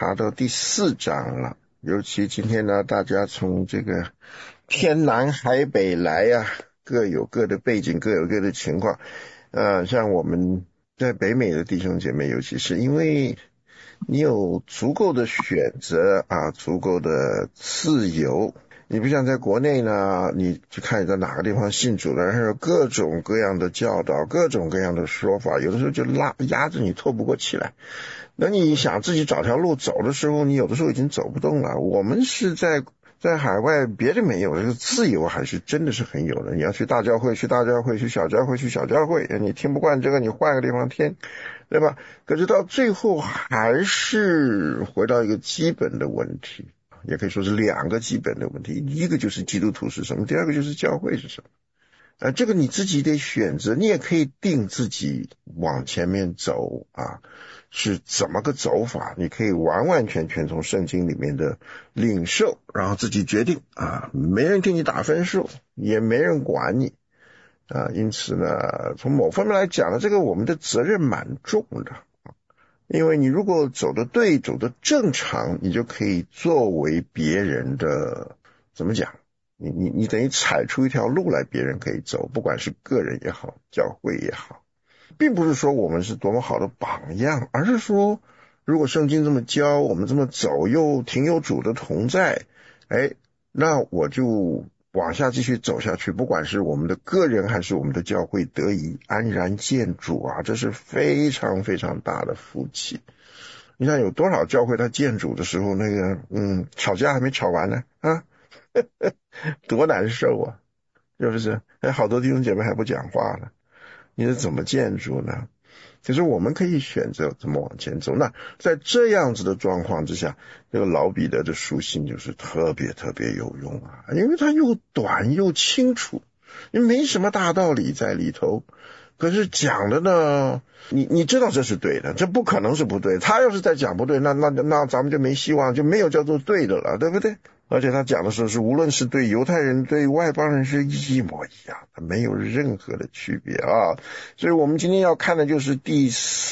爬到第4章了。尤其今天呢，大家从这个天南海北来呀，各有各的背景，各有各的情况。像我们在北美的弟兄姐妹，尤其是因为你有足够的选择啊，足够的自由。你不像在国内呢，你去看你在哪个地方信主了，然后有各种各样的教导，各种各样的说法，有的时候就压着你透不过气来。等你想自己找条路走的时候，你有的时候已经走不动了。我们是在海外，别的没有，这个自由还是真的是很有的。你要去大教会去大教会，去小教会去小教会，你听不惯这个，你换个地方听，对吧？可是到最后还是回到一个基本的问题，也可以说是2个基本的问题，一个就是基督徒是什么，第二个就是教会是什么。这个你自己得选择，你也可以定自己往前面走啊，是怎么个走法，你可以完完全全从圣经里面的领受，然后自己决定啊，没人给你打分数，也没人管你啊。因此呢，从某方面来讲呢，这个我们的责任蛮重的。因为你如果走得对，走得正常，你就可以作为别人的，怎么讲，你等于踩出一条路来，别人可以走，不管是个人也好，教会也好。并不是说我们是多么好的榜样，而是说如果圣经这么教，我们这么走，又挺有主的同在，那我就往下继续走下去，不管是我们的个人还是我们的教会得以安然见主啊，这是非常非常大的福气。你看有多少教会他见主的时候，那个吵架还没吵完呢啊，多难受啊，是不是？好多弟兄姐妹还不讲话呢，你是怎么见主呢？其实我们可以选择怎么往前走。那在这样子的状况之下，这个老彼得的书信就是特别特别有用啊，因为它又短又清楚，因为没什么大道理在里头。可是讲的呢，你知道这是对的，这不可能是不对。他要是再讲不对，那咱们就没希望，就没有叫做对的了，对不对？而且他讲的时候是无论是对犹太人对外邦人是一模一样，没有任何的区别啊。所以我们今天要看的就是第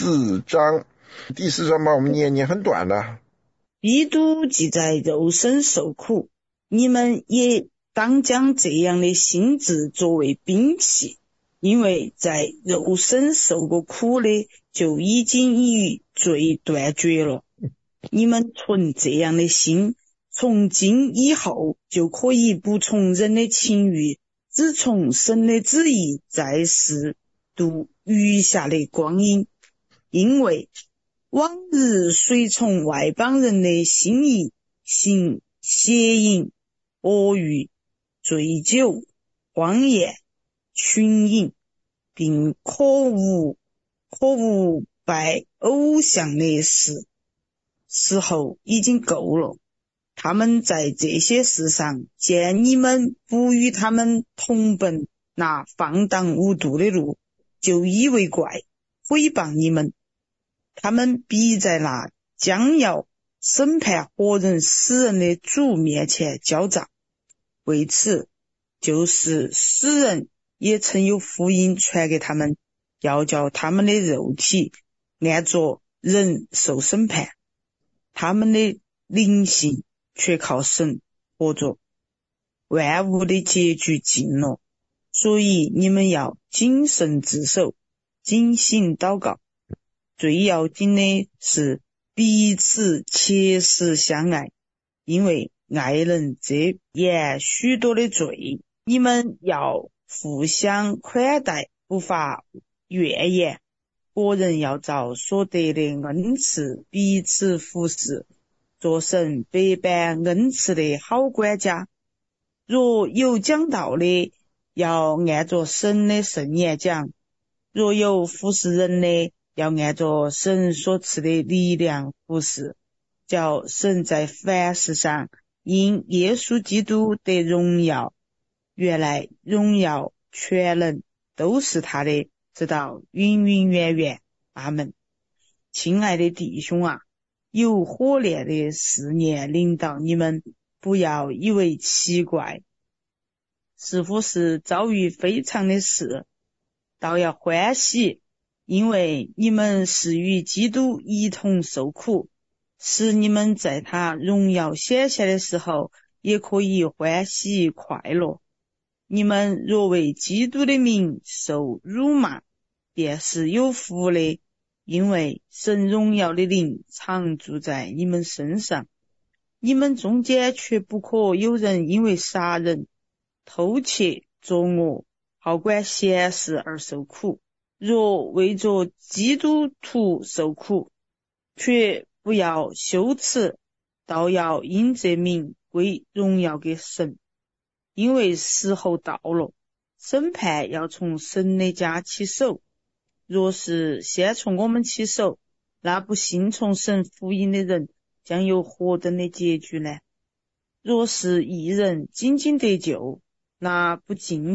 4章。第4章吧，我们念很短的。 基督既在肉身受苦，你们也当将这样的心志作为兵器，因为在肉身受过苦的就已经与罪断绝了。你们存这样的心，从今以后就可以不从人的情欲，只从神的旨意在世度余下的光阴。因为往日随从外邦人的心意，行邪淫、恶欲、醉酒、荒宴、群饮，并可无拜偶像的事，时候已经够了。他们在这些事上见你们不与他们同奔那放荡无度的路，就以为怪，诽谤你们。他们必在那将要审判活人死人的主面前交账。为此，就是死人也曾有福音传给他们，要叫他们的肉体按着人受审判，他们的灵性却靠神活着。万物的结局近了，所以你们要谨慎自守，警醒祷告。最要紧的是彼此切实相爱，因为爱能遮掩许多的罪。你们要互相宽待，不发怨言。个人要照所得的恩赐彼此服侍，做神百般恩赐的好管家。若有讲道的，要按着神的圣言讲；若有服侍人的，要按着神所赐的力量服侍，叫神在凡事上因耶稣基督得荣耀。原来荣耀全能都是他的，直到永永远远。阿们。亲爱的弟兄啊，有火烈的试验领导你们，不要以为奇怪，似乎是遭遇非常的事，倒要欢喜，因为你们是与基督一同受苦， 使你们在他荣耀显现的时候也可以欢喜快乐。你们若为基督的名受辱骂，便是有福的，因为神荣耀的灵常住在你们身上。你们中间却不可有人因为杀人、偷窃、作恶、好管闲事而受苦。若为着基督徒受苦，却不要羞耻，倒要因这名归荣耀给神。因为时候到了，审判要从神的家起手。若是先从我们起手，那不信从神福音的人将有何等的结局呢？若是一人仅仅得救，那不前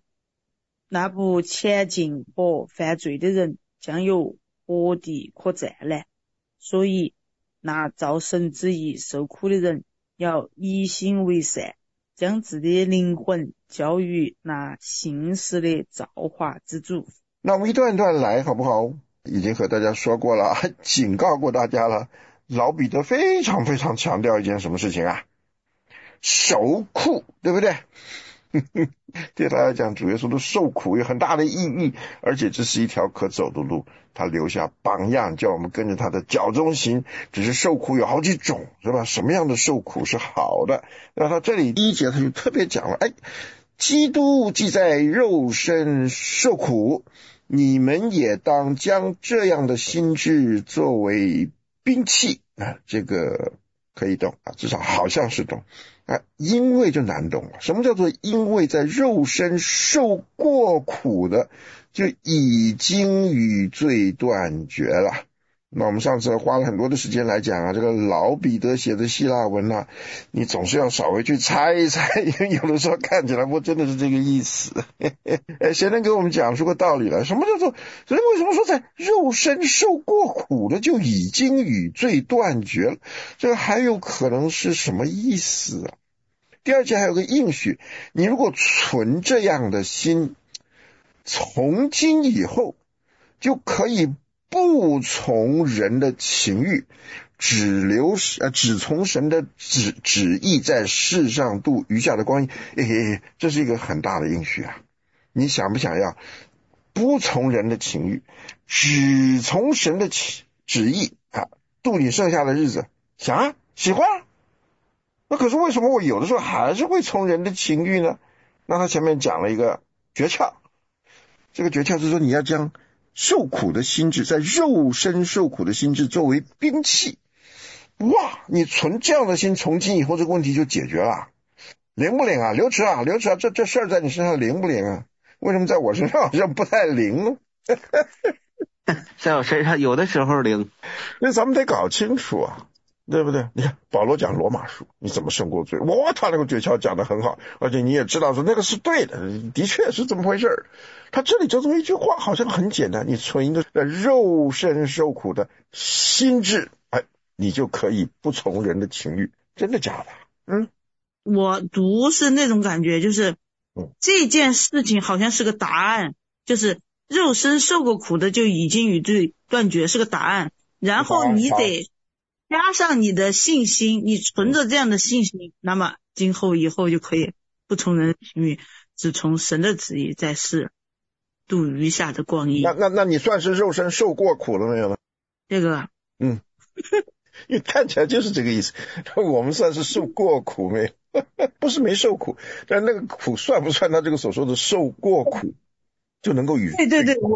进和犯罪的人将有何地可站呢？所以那照神旨意受苦的人要一心为善，将自己的灵魂交于那信实的造化之主。 那我们一段一段来好不好？已经和大家说过了，还警告过大家了。老彼得非常非常强调一件什么事情啊？受苦，对不对？对他来讲，主耶稣的受苦有很大的意义，而且这是一条可走的路。他留下榜样，叫我们跟着他的脚中行。只是受苦有好几种，是吧？什么样的受苦是好的？那他这里第一节他就特别讲了，基督既在肉身受苦，你们也当将这样的心志作为兵器啊，这个可以懂啊，至少好像是懂啊。因为就难懂了，什么叫做因为在肉身受过苦的，就已经与罪断绝了。那我们上次花了很多的时间来讲啊，这个老彼得写的希腊文啊，你总是要稍微去猜一猜，有的时候看起来不真的是这个意思。谁能给我们讲出个道理来？什么叫做，所以为什么说在肉身受过苦的就已经与罪断绝了？这个还有可能是什么意思啊？第二节还有个应许，你如果存这样的心，从今以后就可以不从人的情欲，只从神的旨意在世上度余下的光阴。这是一个很大的应许啊！你想不想要不从人的情欲，只从神的旨意啊度你剩下的日子？想啊，喜欢啊。那可是为什么我有的时候还是会从人的情欲呢？那他前面讲了一个诀窍，这个诀窍是说你要将受苦的心智，在肉身受苦的心智作为兵器。哇，你存这样的心，从今以后这个问题就解决了。灵不灵啊？刘池啊，这事儿在你身上灵不灵啊？为什么在我身上好像不太灵呢？ 在我身上有的时候灵。 那咱们得搞清楚啊，对不对？你看保罗讲罗马书，你怎么胜过罪？哇，他那个诀窍讲得很好，而且你也知道说那个是对的，的确是这么回事。他这里就这么一句话，好像很简单，你存一个肉身受苦的心智，你就可以不从人的情欲。真的假的？ 我读是那种感觉，就是这件事情好像是个答案，就是肉身受过苦的就已经与罪断绝，是个答案。然后你得加上你的信心，你存着这样的信心，那么今后以后就可以不从人的情欲，只从神的旨意在世度余下的光阴。 那你算是肉身受过苦了没有呢？ 这个因为看起来就是这个意思，我们算是受过苦没有？不是没受苦，但那个苦算不算他这个所说的受过苦就能够与对，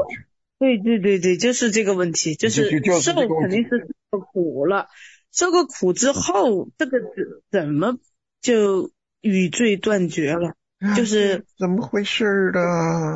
就是这个问题，就是受肯定是受苦了，受过苦之后，这个怎么就与罪断绝了？就是怎么回事的？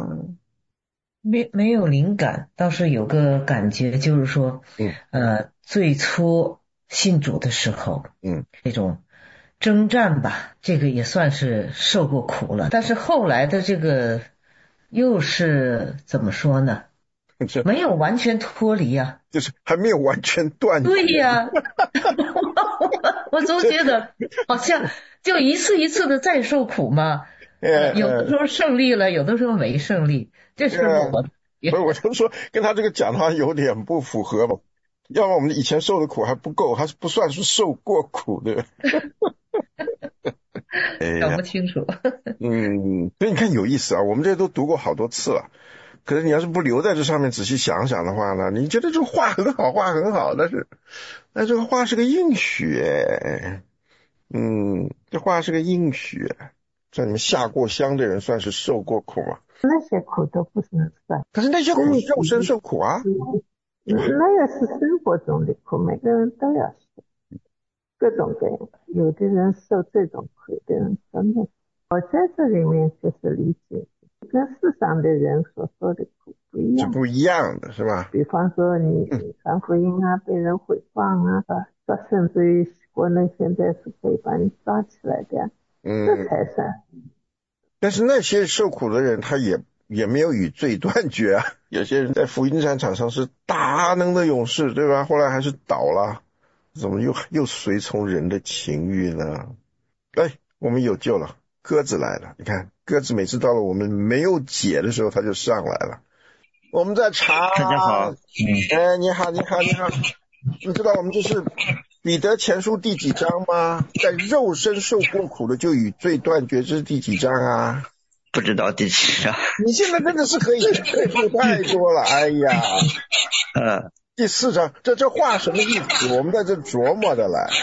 没有灵感，倒是有个感觉，就是说，最初信主的时候，这种征战吧，这个也算是受过苦了。但是后来的这个又是怎么说呢？没有完全脱离啊， 就是还没有完全断绝。 对呀，我总觉得好像就一次一次的再受苦嘛。有的时候胜利了，有的时候没胜利，这是我。 不是，我就说跟他这个讲的话有点不符合吧。 要么我们以前受的苦还不够，还是不算是受过苦的。 搞不清楚。 所以你看有意思啊，我们这些都读过好多次了。可是你要是不留在这上面仔细想想的话呢，你觉得这话很好，话很好，但这个话是个应许。这话是个应许。像你们下过乡的人算是受过苦吗？ 那些苦都不能算。 可是那些苦是肉身受苦啊。 那也是生活中的苦，每个人都要受，各种各样。有的人受这种苦，有的人受那种。我在这里面就是理解，跟世上的人所说的苦不一样， 是不一样的，是吧？ 比方说你传福音啊，被人诽谤啊，甚至于国内现在是可以把你抓起来的，这才算。 但是那些受苦的人，他也没有与罪断绝啊。有些人在福音战场上是大能的勇士，对吧？后来还是倒了，怎么又随从人的情欲呢？我们有救了，鸽子来了。你看，鸽子每次到了我们没有解的时候，它就上来了。我们在查。 大家好。 你好。你知道我们这是彼得前书第几章吗？在肉身受过苦的就与罪断绝，这是第几章啊？ 不知道第几章。 你现在真的是可以读太多了。哎呀。第4章，这话什么意思？我们在这琢磨的来。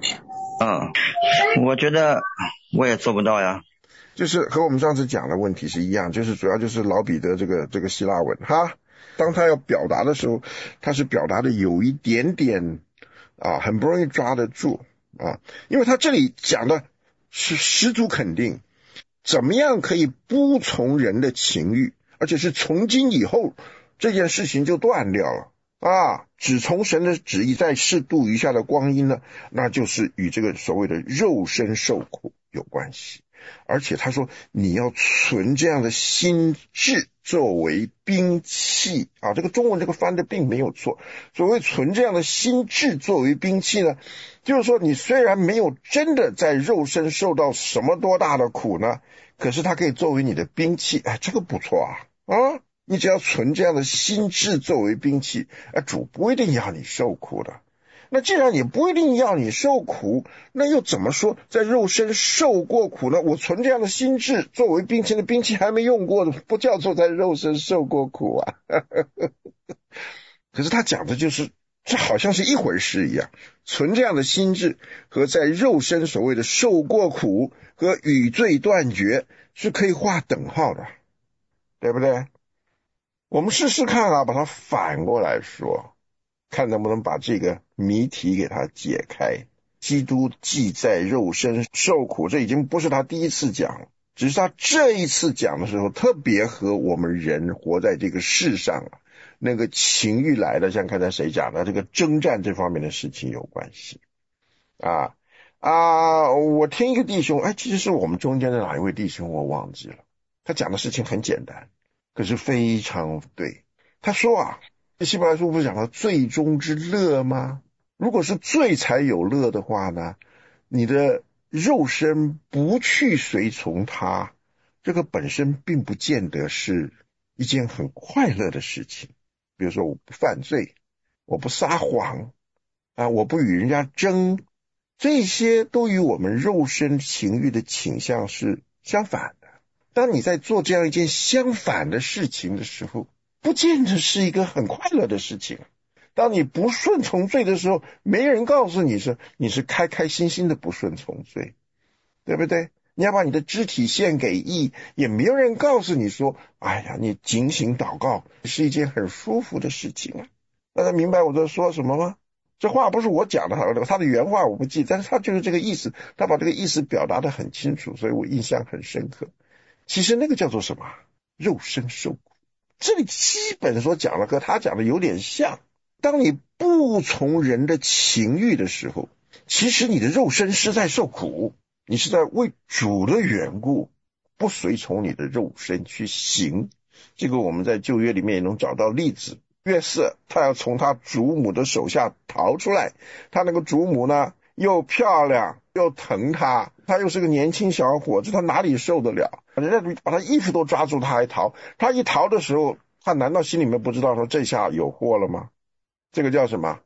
我觉得我也做不到呀。 就是和我们上次讲的问题是一样，就是主要就是老彼得这个希腊文哈，当他要表达的时候，他是表达的有一点点很不容易抓得住因为他这里讲的是十足肯定，怎么样可以不从人的情欲，而且是从今以后这件事情就断掉了只从神的旨意在世度余下的光阴呢，那就是与这个所谓的肉身受苦有关系。而且他说你要存这样的心志作为兵器这个中文这个翻的并没有错。所谓存这样的心志作为兵器呢，就是说你虽然没有真的在肉身受到什么多大的苦呢，可是它可以作为你的兵器。这个不错你只要存这样的心志作为兵器，主不一定要你受苦的。那既然你不一定要你受苦，那又怎么说在肉身受过苦呢？我存这样的心志作为兵器的兵器还没用过的，不叫做在肉身受过苦啊。可是他讲的就是这好像是一回事一样，存这样的心志和在肉身所谓的受过苦和与罪断绝是可以画等号的，对不对？我们试试看把它反过来说，看能不能把这个谜题给它解开。基督既在肉身受苦，这已经不是他第一次讲了，只是他这一次讲的时候特别和我们人活在这个世上那个情欲来的，像刚才谁讲的这个征战这方面的事情有关系我听一个弟兄其实是我们中间的哪一位弟兄我忘记了，他讲的事情很简单，可是非常对。他说希伯来书不是讲到罪中之乐吗？如果是罪才有乐的话呢，你的肉身不去随从它，这个本身并不见得是一件很快乐的事情。比如说我不犯罪，我不撒谎我不与人家争，这些都与我们肉身情欲的倾向是相反的。当你在做这样一件相反的事情的时候，不见得是一个很快乐的事情。当你不顺从罪的时候，没人告诉你是开开心心的不顺从罪，对不对？你要把你的肢体献给义，也没有人告诉你说你警醒祷告是一件很舒服的事情大家明白我在说什么吗？这话不是我讲的，他的原话我不记，但是他就是这个意思，他把这个意思表达得很清楚，所以我印象很深刻。其实那个叫做什么？肉身受苦。这里基本所讲的和他讲的有点像。当你不从人的情欲的时候，其实你的肉身是在受苦，你是在为主的缘故不随从你的肉身去行。这个我们在旧约里面也能找到例子。约瑟他要从他主母的手下逃出来，他那个主母呢又漂亮又疼他，他又是个年轻小伙子，他哪里受得了？人家把他衣服都抓住，他还逃。他一逃的时候，他难道心里面不知道说这下有祸了吗？这个叫什么？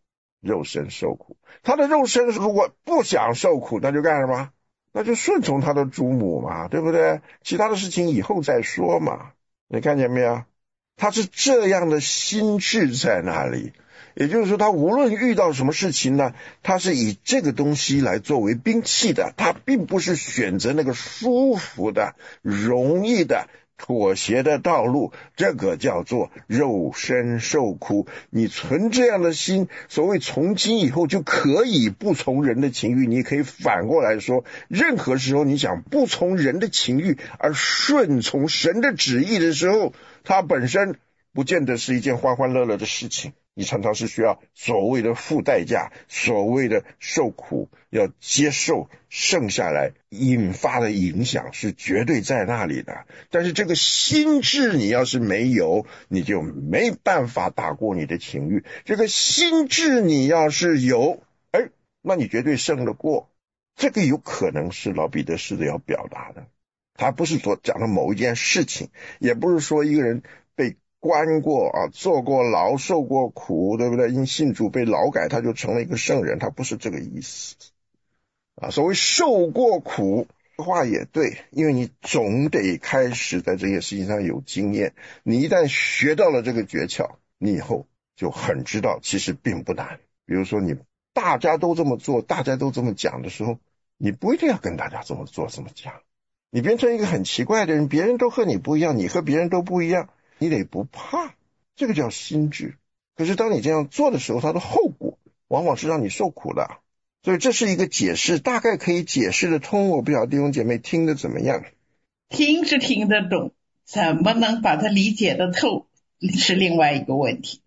肉身受苦。他的肉身如果不想受苦，那就干什么？那就顺从他的主母嘛，对不对？其他的事情以后再说嘛。你看见没有？他是这样的心智在那里，也就是说他无论遇到什么事情呢，他是以这个东西来作为兵器的，他并不是选择那个舒服的容易的妥协的道路，这个叫做肉身受苦。你存这样的心，所谓从今以后就可以不从人的情欲，你可以反过来说，任何时候你想不从人的情欲而顺从神的旨意的时候，它本身不见得是一件欢欢乐乐的事情，你常常是需要所谓的付代价，所谓的受苦，要接受剩下来引发的影响是绝对在那里的。但是这个心智你要是没有，你就没办法打过你的情欲。这个心智你要是有，那你绝对胜得过。这个有可能是老彼得试着要表达的，他不是说讲的某一件事情，也不是说一个人被关过啊，坐过牢，受过苦，对不对？因信主被劳改，他就成了一个圣人，他不是这个意思啊。所谓受过苦话也对，因为你总得开始在这些事情上有经验，你一旦学到了这个诀窍，你以后就很知道其实并不难。比如说你大家都这么做，大家都这么讲的时候，你不一定要跟大家这么做这么讲，你变成一个很奇怪的人，别人都和你不一样，你和别人都不一样，你得不怕，这个叫心智。可是当你这样做的时候，它的后果往往是让你受苦的。所以这是一个解释，大概可以解释得通。我不晓得弟兄姐妹听得怎么样？ 听是听得懂，怎么能把它理解得透是另外一个问题。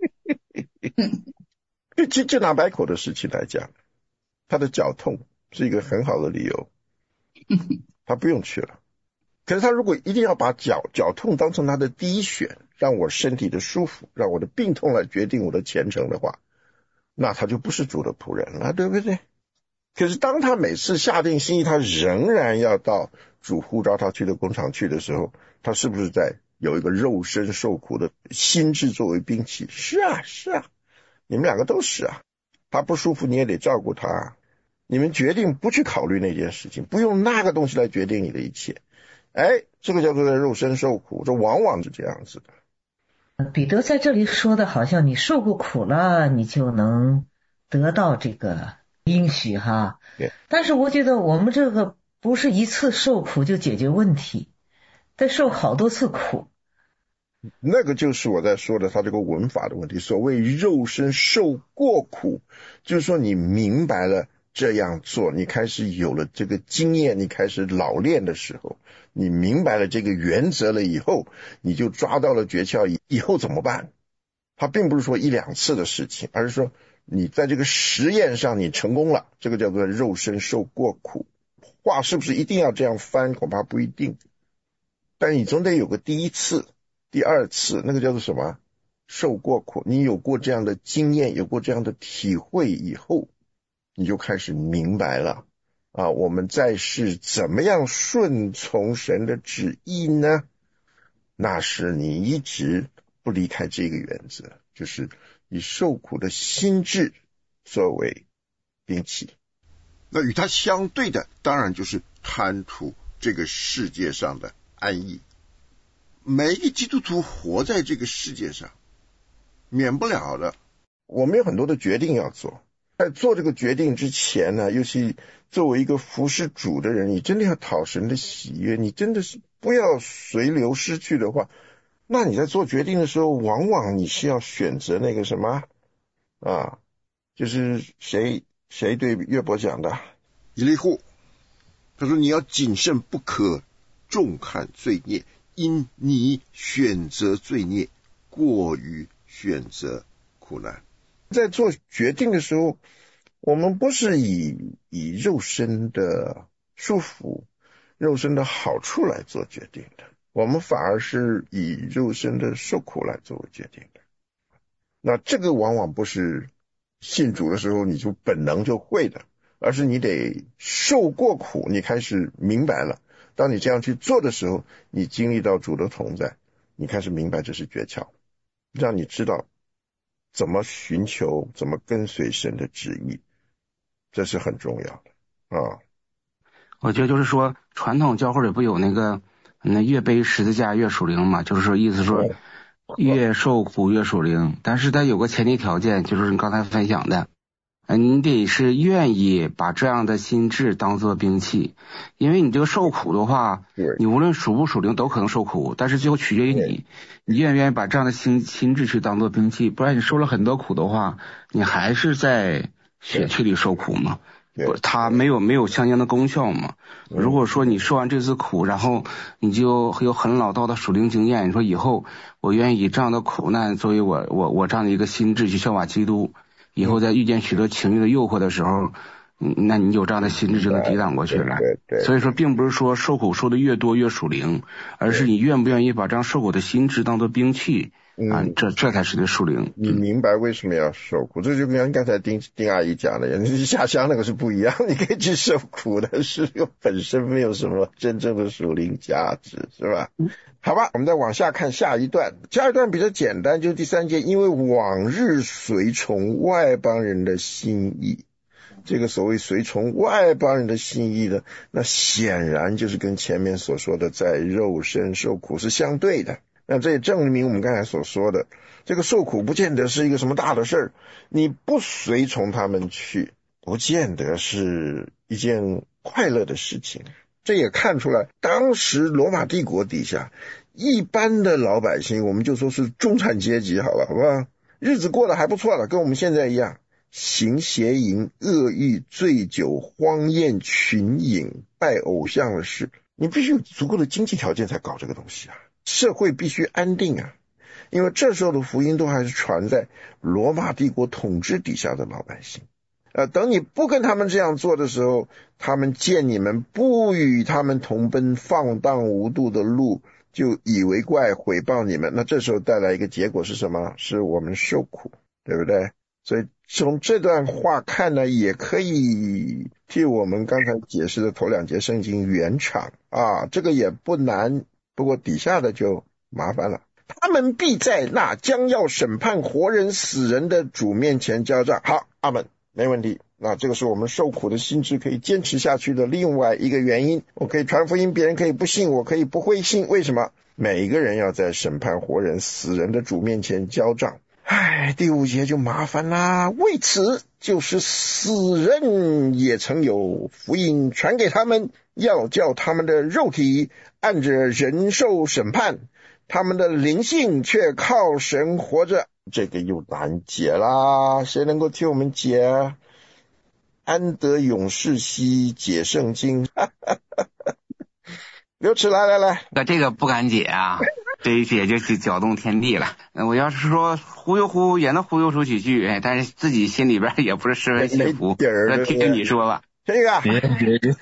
就拿百口的事情来讲，他的脚痛是一个很好的理由，他不用去了。可是他如果一定要把脚痛当成他的第一选，让我身体的舒服，让我的病痛来决定我的前程的话，那他就不是主的仆人了，对不对？可是当他每次下定心意，他仍然要到主呼召他去的工厂去的时候，他是不是在有一个肉身受苦的心智作为兵器？是啊，你们两个都是啊。他不舒服你也得照顾他，你们决定不去考虑那件事情，不用那个东西来决定你的一切。这个叫做肉身受苦，这往往是这样子的。 彼得在这里说的好像你受过苦了，你就能得到这个应许哈。但是我觉得我们这个不是一次受苦就解决问题，得受好多次苦。 那个就是我在说的他这个文法的问题。所谓肉身受过苦，就是说你明白了这样做，你开始有了这个经验，你开始老练的时候，你明白了这个原则了以后，你就抓到了诀窍，以后怎么办？它并不是说一两次的事情，而是说你在这个实验上你成功了，这个叫做肉身受过苦。话是不是一定要这样翻？恐怕不一定，但你总得有个第一次第二次，那个叫做什么？受过苦。你有过这样的经验，有过这样的体会以后，你就开始明白了啊，我们在世怎么样顺从神的旨意呢？那是你一直不离开这个原则，就是以受苦的心智作为兵器。那与它相对的当然就是贪图这个世界上的安逸。每一个基督徒活在这个世界上，免不了的，我们有很多的决定要做。在做这个决定之前呢，尤其作为一个服侍主的人，你真的要讨神的喜悦，你真的是不要随流失去的话，那你在做决定的时候，往往你是要选择那个什么啊，就是谁对约伯讲的，以利户，他说你要谨慎，不可重看罪孽，因你选择罪孽过于选择苦难。在做决定的时候，我们不是以肉身的舒服、肉身的好处来做决定的，我们反而是以肉身的受苦来作为决定的。那这个往往不是信主的时候你就本能就会的，而是你得受过苦，你开始明白了。当你这样去做的时候，你经历到主的同在，你开始明白这是诀窍，让你知道怎么寻求，怎么跟随神的旨意，这是很重要的啊。 我觉得就是说，传统教会里不有那个越背十字架越属灵嘛，就是说意思说越受苦越属灵，但是它有个前提条件，就是你刚才分享的，你得是愿意把这样的心智当作兵器，因为你这个受苦的话，你无论属不属灵都可能受苦，但是最后取决于你愿不愿意把这样的心智去当作兵器，不然你受了很多苦的话，你还是在血气里受苦嘛。它没有相应的功效嘛。如果说你受完这次苦，然后你就有很老道的属灵经验，你说以后我愿意以这样的苦难作为我这样的一个心智去效法基督，以后在遇见许多情欲的诱惑的时候，那你有这样的心智就能抵挡过去了。所以说并不是说受苦受的越多越属灵，而是你愿不愿意把这样受苦的心智当作兵器啊，这才是个属灵。 你明白为什么要受苦？这就跟刚才丁阿姨讲的，下乡那个是不一样，你可以去受苦的，是本身没有什么真正的属灵价值，是吧？好吧，我们再往下看下一段。下一段比较简单，就是第3节，因为往日随从外邦人的心意。这个所谓随从外邦人的心意呢，那显然就是跟前面所说的在肉身受苦是相对的。那这也证明我们刚才所说的，这个受苦不见得是一个什么大的事儿，你不随从他们去，不见得是一件快乐的事情。这也看出来，当时罗马帝国底下一般的老百姓，我们就说是中产阶级好了，好不好？日子过得还不错了，跟我们现在一样，行邪淫、恶欲、醉酒、荒宴、群饮、拜偶像的事，你必须有足够的经济条件才搞这个东西啊。社会必须安定啊，因为这时候的福音都还是传在罗马帝国统治底下的老百姓。等你不跟他们这样做的时候，他们见你们不与他们同奔放荡无度的路，就以为怪，毁谤你们。那这时候带来一个结果是什么？是我们受苦，对不对？所以从这段话看呢，也可以替我们刚才解释的头2节圣经圆场啊，这个也不难。不过底下的就麻烦了，他们必在那将要审判活人死人的主面前交账。好，阿们，没问题。那这个是我们受苦的心智可以坚持下去的另外一个原因。我可以传福音，别人可以不信，我可以不会信。为什么？每一个人要在审判活人死人的主面前交账。第5节就麻烦啦，为此就是死人也曾有福音传给他们，要叫他们的肉体按着人受审判，他们的灵性却靠神活着。这个又难解啦，谁能够替我们解？安得永世兮解圣经。刘齿来， 那这个不敢解啊，这一解就搅动天地了。我要是说忽悠也能忽悠出几句，但是自己心里边也不是十分幸福。那听你说吧。 这个别来，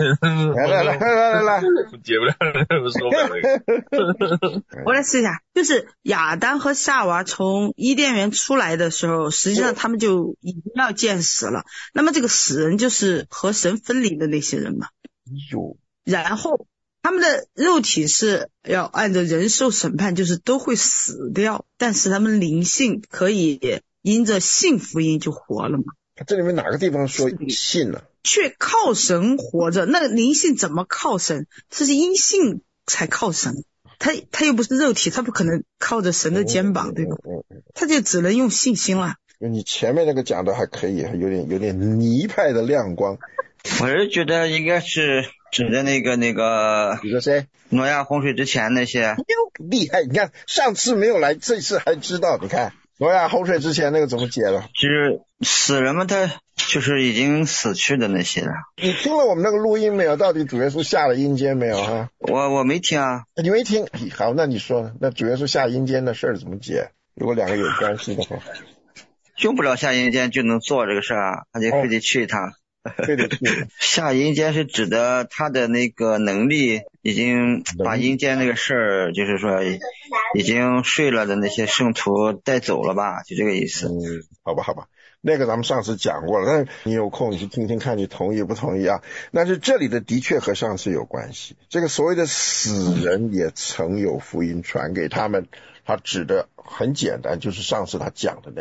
解不了说不了。 我来试一下，就是亚当和夏娃从伊甸园出来的时候，实际上他们就已经要见死了。那么这个死人就是和神分离的那些人嘛。然后他们的肉体是要按照人受审判，就是都会死掉，但是他们灵性可以因着信福音就活了嘛。 这里面哪个地方说信呢？ 却靠神活着，那灵性怎么靠神？这是因信才靠神，他又不是肉体，他不可能靠着神的肩膀，对吧？他就只能用信心了。 你前面那个讲的还可以，有点泥派的亮光。 我是觉得应该是指的那个， 你说谁？ 挪亚洪水之前那些。 厉害！你看上次没有来，这次还知道。你看挪亚洪水之前那个怎么解了？ 就是死人们，他就是已经死去的那些了。 你听了我们那个录音没有？到底主耶稣下了阴间没有啊？ 我没听啊。 你没听？好，那你说那主耶稣下阴间的事儿怎么解？如果两个有关系的话， 用不了下阴间就能做这个事啊，他就非得去一趟。 非得去。 下阴间是指的他的那个能力已经把阴间那个事儿，就是说已经睡了的那些圣徒带走了吧，就这个意思。 好吧，那个咱们上次讲过了，但是你有空你去听听看，你同意不同意啊？但是这里的确和上次有关系。这个所谓的死人也曾有福音传给他们，他指的很简单，就是上次他讲的那个，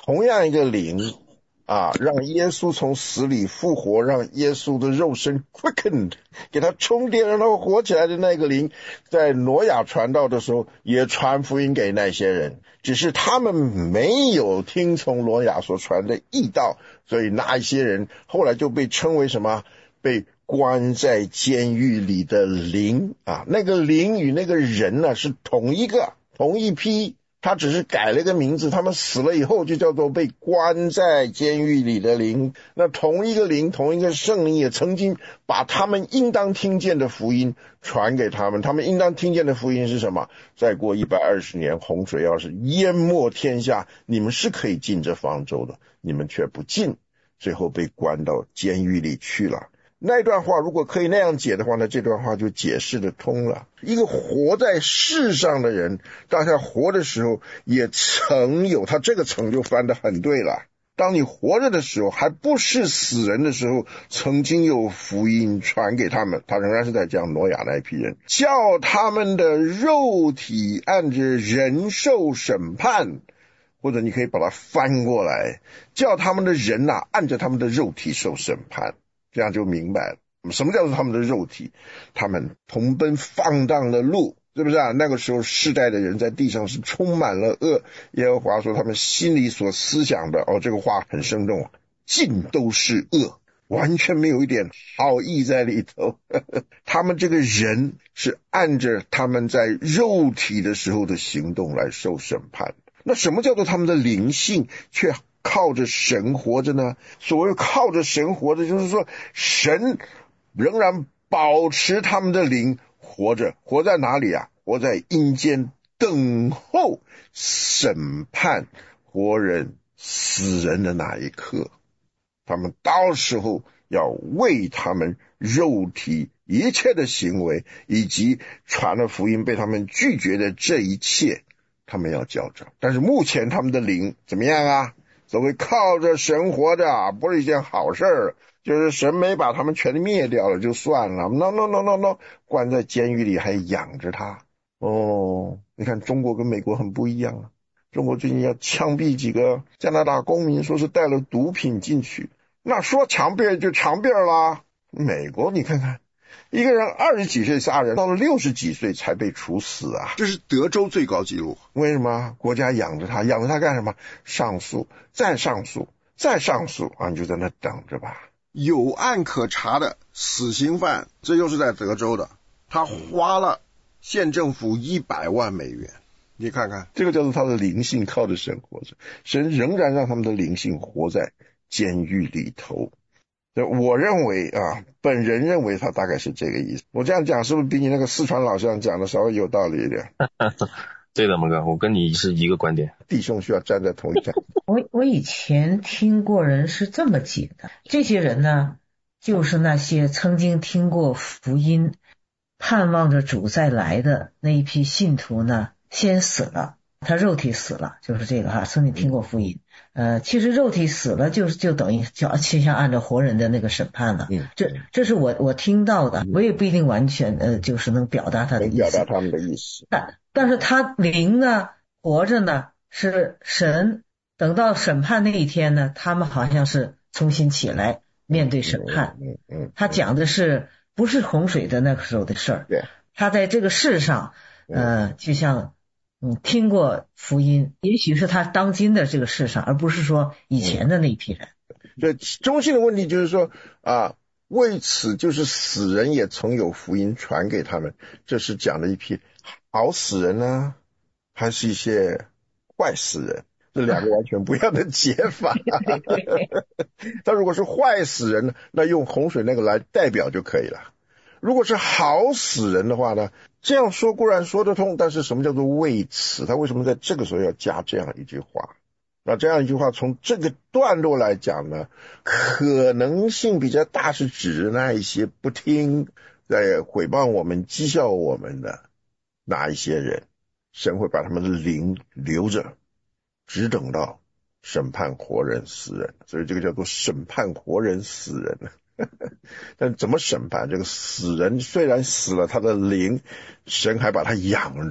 同样一个灵啊，让耶稣从死里复活，让耶稣的肉身 quickened， 给他充电让他活起来的那个灵，在挪亚传道的时候也传福音给那些人，只是他们没有听从挪亚所传的义道，所以那一些人后来就被称为什么？被关在监狱里的灵啊，那个灵与那个人呢是同一批，他只是改了个名字，他们死了以后就叫做被关在监狱里的灵。那同一个灵，同一个圣灵也曾经把他们应当听见的福音传给他们，他们应当听见的福音是什么？再过120年，洪水要是淹没天下，你们是可以进这方舟的，你们却不进，最后被关到监狱里去了。那段话如果可以那样解的话，那这段话就解释得通了。一个活在世上的人，当他活的时候也曾有，他这个曾就翻得很对了。当你活着的时候，还不是死人的时候，曾经有福音传给他们，他仍然是在讲挪亚那一批人，叫他们的肉体按着人受审判，或者你可以把它翻过来，叫他们的人按着他们的肉体受审判。这样就明白了，什么叫做他们的肉体？他们同奔放荡的路，是不是啊？那个时候世代的人在地上是充满了恶，耶和华说他们心里所思想的，这个话很生动，尽都是恶，完全没有一点好意在里头。他们这个人是按着他们在肉体的时候的行动来受审判。那什么叫做他们的灵性却靠着神活着呢？所谓靠着神活着，就是说神仍然保持他们的灵活着。活在哪里啊？活在阴间，等候审判活人死人的那一刻。他们到时候要为他们肉体一切的行为，以及传了福音被他们拒绝的这一切，他们要交账。但是目前他们的灵怎么样啊？所谓靠着神活着不是一件好事儿，就是神没把他们全灭掉了就算了， no， 关在监狱里还养着他。你看中国跟美国很不一样啊，中国最近要枪毙几个加拿大公民，说是带了毒品进去，那说强辩就强辩啦。美国你看看，一个人20几岁杀人，到了60几岁才被处死啊，这是德州最高纪录。为什么？国家养着他，养着他干什么？上诉，再上诉，再上诉啊！你就在那等着吧。有案可查的死刑犯，这又是在德州的，他花了县政府100万美元。你看看，这个叫做他的灵性靠着神活着，神仍然让他们的灵性活在监狱里头。我认为本人认为他大概是这个意思。我这样讲是不是比你那个四川老乡讲的稍微有道理一点？ 对的，蒙哥，我跟你是一个观点。 弟兄需要站在同一站。 我以前听过人是这么解的，这些人呢，就是那些曾经听过福音，盼望着主再来的那一批信徒呢，先死了，他肉体死了，就是这个曾经听过福音。其实肉体死了就等于倾向按照活人的那个审判了。这是我听到的，我也不一定完全就是能表达他的意思， 表达他们的意思。 但是他灵呢，活着呢，是神等到审判那一天呢，他们好像是重新起来面对审判。他讲的是不是洪水的那个时候的事儿？他在这个世上就像听过福音，也许是他当今的这个世上，而不是说以前的那一批人。 这中心的问题就是说为此就是死人也曾有福音传给他们，这是讲的一批好死人呢，还是一些坏死人？这两个完全不一样的解法。他如果是坏死人，那用洪水那个来代表就可以了。如果是好死人的话呢，这样说固然说得通，但是什么叫做为此？他为什么在这个时候要加这样一句话？那这样一句话从这个段落来讲呢，可能性比较大，是指那一些不听，在毁谤我们讥笑我们的那一些人，神会把他们的灵留着，只等到审判活人死人。所以这个叫做审判活人死人。但怎么审判这个死人？虽然死了，他的灵神还把他养着，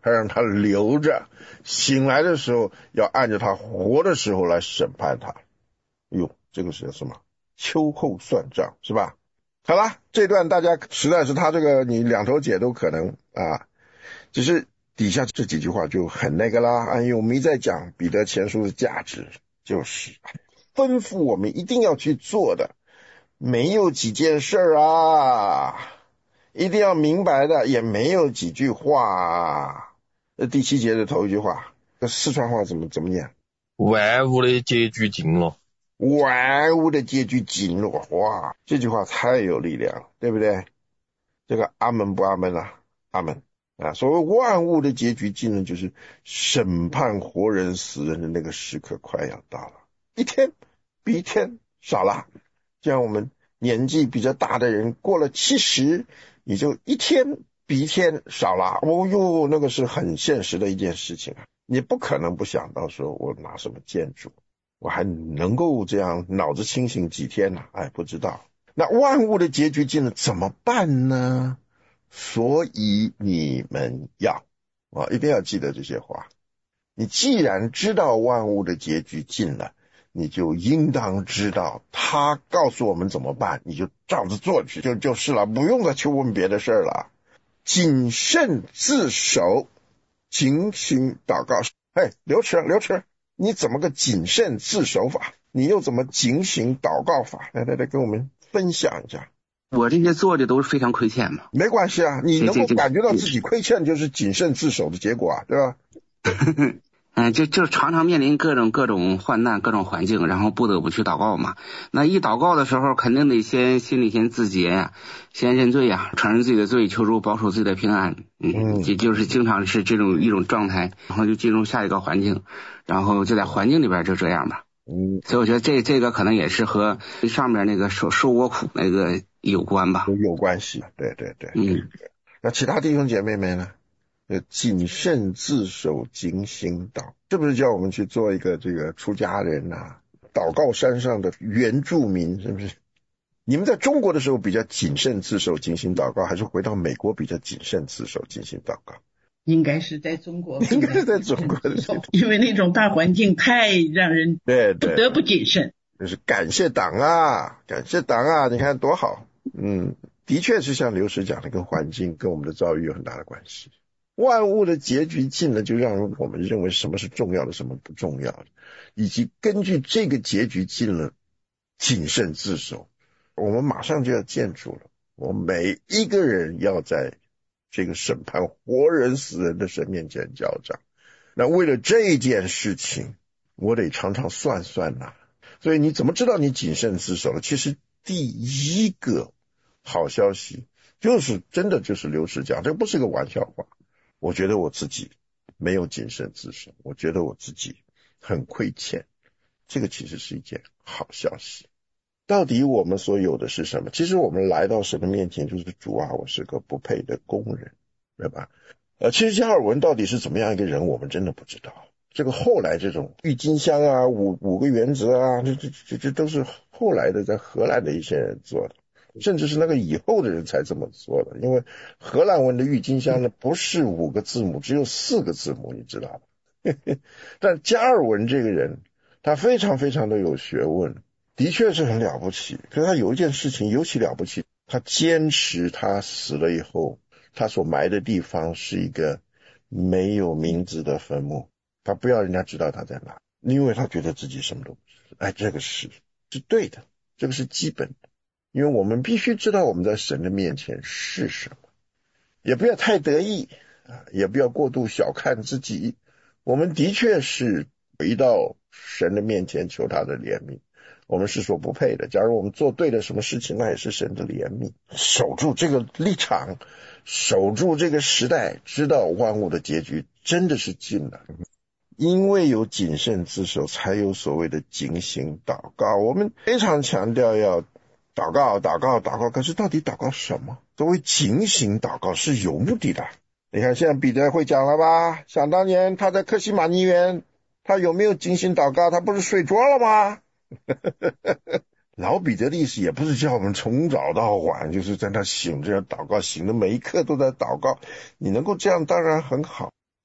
还让他留着，醒来的时候要按着他活的时候来审判他。哟，这个是什么？秋后算账，是吧？好了，这段大家实在是他这个你两头解都可能啊，只是底下这几句话就很那个啦。哎呦，我们一再讲彼得前书的价值，就是吩咐我们一定要去做的，没有几件事啊，一定要明白的，也没有几句话啊。第7节的头一句话，这四川话怎么念？ 万物的结局近了。 万物的结局近了，哇，这句话太有力量了，对不对？这个阿门不阿门啊？阿门啊！所谓万物的结局近了，就是审判活人死人的那个时刻快要到了，一天比一天少了。像我们年纪比较大的人，过了70，你就一天比一天少了。哦哟，那个是很现实的一件事情啊！你不可能不想到说我拿什么建筑，我还能够这样脑子清醒几天呢？哎，不知道。那万物的结局近了怎么办呢？所以你们要一定要记得这些话。你既然知道万物的结局近了，你就应当知道他告诉我们怎么办，你就照着做去就是了，不用再去问别的事了。谨慎自守，警醒祷告。嘿，刘池，你怎么个谨慎自守法？你又怎么警醒祷告法？来跟我们分享一下。 我这些做的都是非常亏欠嘛。 没关系啊，你能够感觉到自己亏欠，就是谨慎自守的结果啊，对吧？ 就常常面临各种患难、各种环境，然后不得不去祷告嘛。那一祷告的时候，肯定得心里先自洁呀，先认罪呀，承认自己的罪，求主保守自己的平安。就是经常是一种状态，然后就进入下一个环境，然后就在环境里边就这样吧。所以我觉得这个可能也是和上面那个受过苦那个有关吧， 有关系。对。那其他弟兄姐妹们呢？谨慎自守，警醒祷，是不是叫我们去做一个这个出家人啊？祷告山上的原住民，是不是？你们在中国的时候比较谨慎自守，警醒祷告，还是回到美国比较谨慎自守，警醒祷告？ 应该是在中国， 应该是在中国的， 因为那种大环境太让人不得不谨慎。 就是感谢党啊，你看多好。的确是像刘石讲的，跟环境跟我们的遭遇有很大的关系。万物的结局近了，就让我们认为什么是重要的，什么不重要的，以及根据这个结局近了，谨慎自守。我们马上就要见主了，我们每一个人要在这个审判活人死人的神面前交账。那为了这件事情，我得常常算算呐。所以你怎么知道你谨慎自守了？其实第一个好消息就是真的就是刘石讲，这不是个玩笑话。我觉得我自己没有谨慎自守，我觉得我自己很亏欠，这个其实是一件好消息。到底我们所有的是什么？其实我们来到神的面前就是主啊，我是个不配的工人，对吧？其实加尔文到底是怎么样一个人，我们真的不知道。这个后来这种郁金香啊，五个原则啊，这都是后来的在荷兰的一些人做的。甚至是那个以后的人才这么做的，因为荷兰文的郁金香呢不是5个字母，只有4个字母，你知道吧？但加尔文这个人他非常非常的有学问，的确是很了不起。可是他有一件事情尤其了不起，他坚持他死了以后他所埋的地方是一个没有名字的坟墓，他不要人家知道他在哪，因为他觉得自己什么都不是。哎，这个是对的，这个是基本的。因为我们必须知道我们在神的面前是什么，也不要太得意也不要过度小看自己。我们的确是回到神的面前求他的怜悯，我们是所不配的。假如我们做对了什么事情，那也是神的怜悯。守住这个立场，守住这个时代，知道万物的结局真的是近了。因为有谨慎自守，才有所谓的警醒祷告。我们非常强调要祷告，可是到底祷告什么？所谓警醒祷告是有目的的。你看现在彼得会讲了吧，想当年他在客西马尼园，他有没有警醒祷告？他不是睡着了吗？老彼得的意思也不是叫我们从早到晚就是在那醒着祷告，醒的每一刻都在祷告。你能够这样当然很好，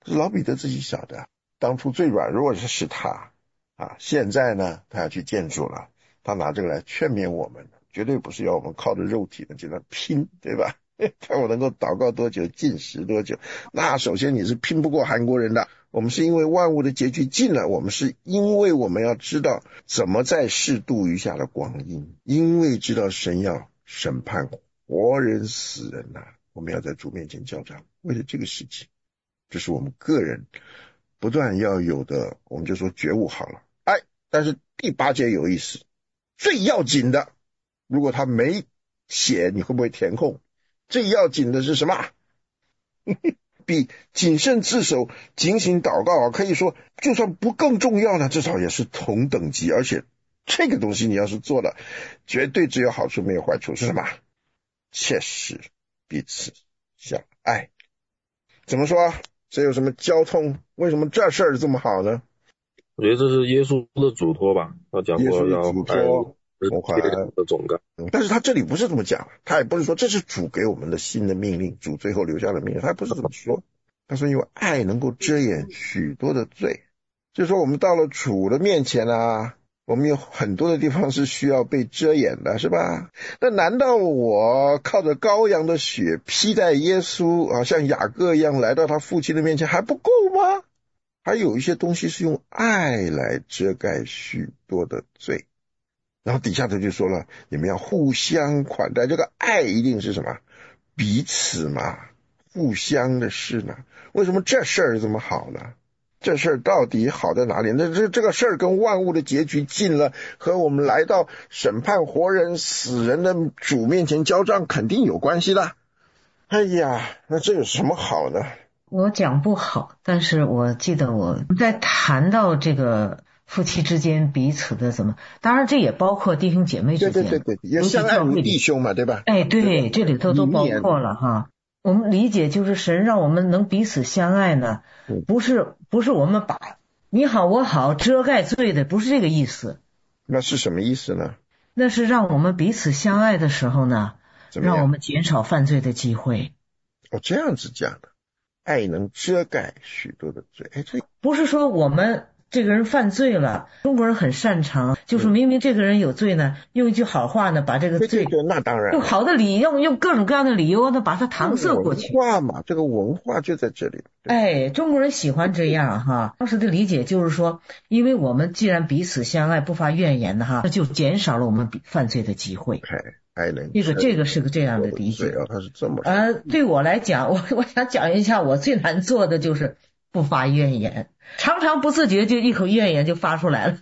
这老彼得自己晓得，当初最软弱的是他啊，现在呢他要去见主了，他拿这个来劝勉我们，绝对不是要我们靠着肉体的就在拼，对吧？看我能够祷告多久进食多久。那首先你是拼不过韩国人的，我们是因为万物的结局近了，我们是因为我们要知道怎么在世度余下的光阴，因为知道神要审判活人死人啊，我们要在主面前交账。为了这个事情，这是我们个人不断要有的，我们就说觉悟好了。但是第8节有意思，最要紧的，如果他没写，你会不会填空？最要紧的是什么？比谨慎自守、警醒祷告可以说就算不更重要呢，至少也是同等级。而且这个东西你要是做了，绝对只有好处没有坏处。是什么？切实彼此相爱。怎么说？这有什么交通？为什么这事儿这么好呢？ 我觉得这是耶稣的嘱托吧，他讲过要爱的总干。 但是他这里不是这么讲，他也不是说这是主给我们的新的命令，主最后留下的命令，他不是这么说。他说因为爱能够遮掩许多的罪，就是说我们到了主的面前啊，我们有很多的地方是需要被遮掩的，是吧？那难道我靠着羔羊的血披戴耶稣啊，像雅各一样来到他父亲的面前还不够吗？还有一些东西是用爱来遮盖许多的罪。然后底下他就说了，你们要互相款待，这个爱一定是什么？彼此嘛，互相的事呢。为什么这事儿这么好呢？这事儿到底好在哪里？那这个事儿跟万物的结局近了，和我们来到审判活人死人的主面前交账肯定有关系的。哎呀，那这有什么好呢？ 我讲不好，但是我记得我在谈到这个夫妻之间彼此的怎么，当然这也包括弟兄姐妹之间， 对，也相爱如弟兄嘛，对吧？ 对，这里头都包括了哈。我们理解就是神让我们能彼此相爱呢，不是我们把你好我好遮盖罪的，不是这个意思。 那是什么意思呢？ 那是让我们彼此相爱的时候呢，让我们减少犯罪的机会。 这样子讲的。爱能遮盖许多的罪。这不是说我们这个人犯罪了，中国人很擅长，就是明明这个人有罪呢，用一句好话呢，把这个罪， 那当然用好的理由，用各种各样的理由呢，把它搪塞过去。 文化嘛，这个文化就在这里。 中国人喜欢这样哈。当时的理解就是说，因为我们既然彼此相爱，不发怨言的哈，那就减少了我们犯罪的机会。 爱能这个是个这样的理解。 他是这么说。 对我来讲，我想讲一下我最难做的就是不发怨言，常常不自觉就一口怨言就发出来了。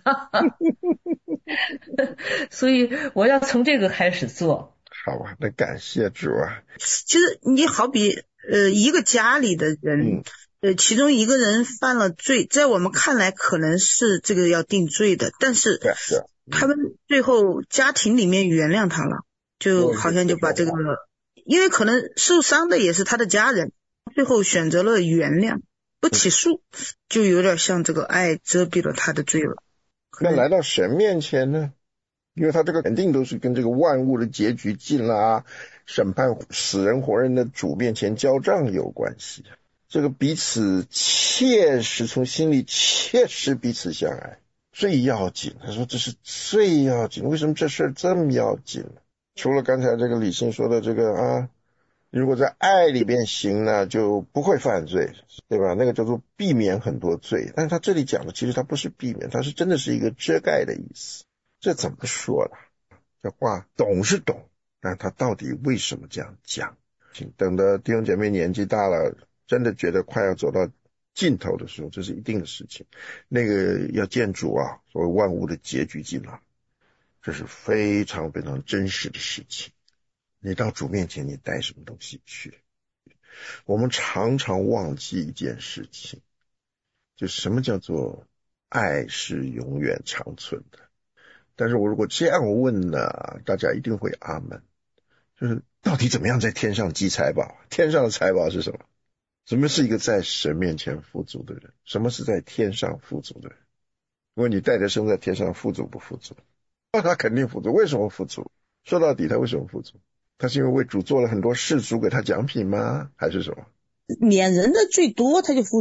所以我要从这个开始做。 好吧，那感谢主啊。 其实你好比一个家里的人，其中一个人犯了罪，在我们看来可能是这个要定罪的，但是他们最后家庭里面原谅他了，就好像就把这个，因为可能受伤的也是他的家人，最后选择了原谅，不起诉，就有点像这个爱遮蔽了他的罪了。 那来到神面前呢？因为他这个肯定都是跟这个万物的结局近了啊，审判死人活人的主面前交账有关系。这个彼此切实从心里切实彼此相爱最要紧。他说这是最要紧。为什么这事儿这么要紧呢？除了刚才这个理性说的这个啊，如果在爱里边行呢，就不会犯罪，对吧？那个叫做避免很多罪。但是他这里讲的其实他不是避免，他是真的是一个遮盖的意思。这怎么说呢？这话懂是懂，但他到底为什么这样讲？请等的弟兄姐妹年纪大了，真的觉得快要走到尽头的时候，这是一定的事情。那个要见主啊，所谓万物的结局近了，这是非常非常真实的事情。你到主面前，你带什么东西去？我们常常忘记一件事情，就什么叫做爱是永远长存的。但是我如果这样问呢，大家一定会阿门。就是到底怎么样在天上积财宝？天上的财宝是什么？什么是一个在神面前富足的人？什么是在天上富足的人？如果你带着生在天上，富足不富足？他肯定富足。为什么富足？说到底他为什么富足？他是因为为主做了很多事，主给他奖品吗？还是什么？ 免人的最多他就富足呀。